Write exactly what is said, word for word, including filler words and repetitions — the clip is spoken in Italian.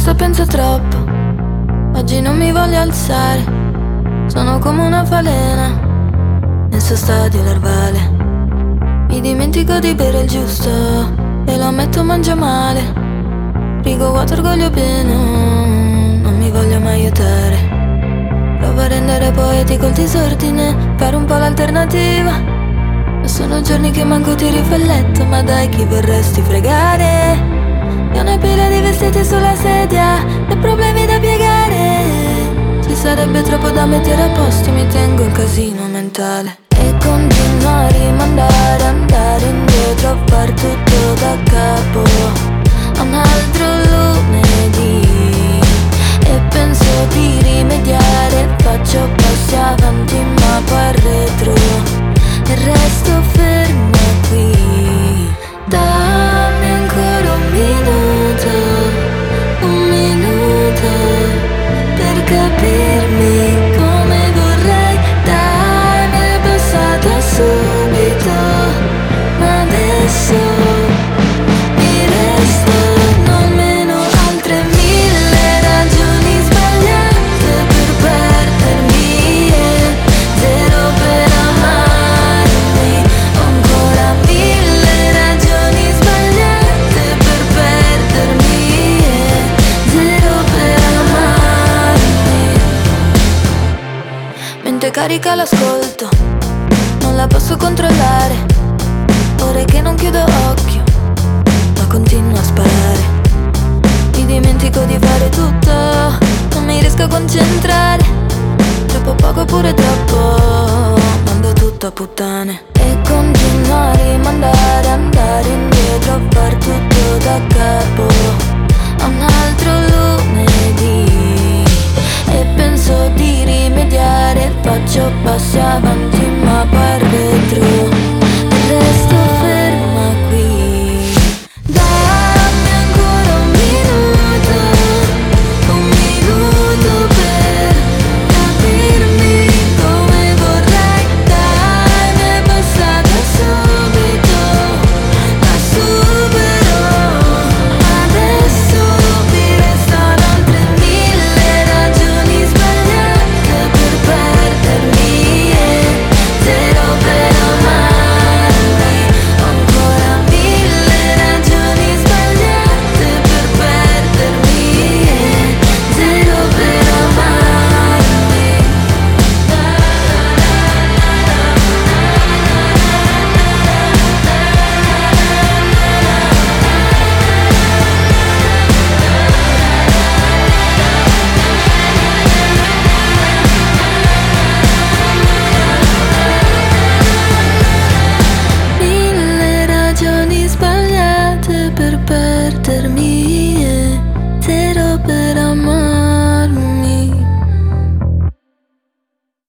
testa pensa troppo, oggi non mi voglio alzare. Sono come una falena nel suo stadio larvale. Mi dimentico di bere il giusto e lo ammetto mangio male. Frigo vuoto, orgoglio pieno, non mi voglio mai aiutare. Provo a rendere poetico il disordine, fare un po' l'alternativa. Sono giorni che manco ti rifletto, ma dai, chi vorresti fregare? E una pila di vestiti sulla sedia e problemi da piegare. Ci sarebbe troppo da mettere a posto, mi tengo il casino mentale. E continuo a rimandare, andare indietro, a far tutto da capo a un altro lunedì. E penso di rimediare, faccio passi avanti ma poi arretro. Il resto ferma qui. Dammi ancora un minuto, un minuto per capirmi come vorrei. Dai, mi è passata subito, ma adesso mi restano almeno altre mille ragioni sbagliate per perdermi e zero per amare. Carica l'ascolto, non la posso controllare. Ore che non chiudo occhio, ma continuo a sparare. Mi dimentico di fare tutto, non mi riesco a concentrare. Troppo poco oppure troppo, mando tutto a puttane. E continuo a rimandare, andare indietro, a far tutto da capo a un altro lunedì. E penso di rimediare, faccio passi avanti ma poi arretro.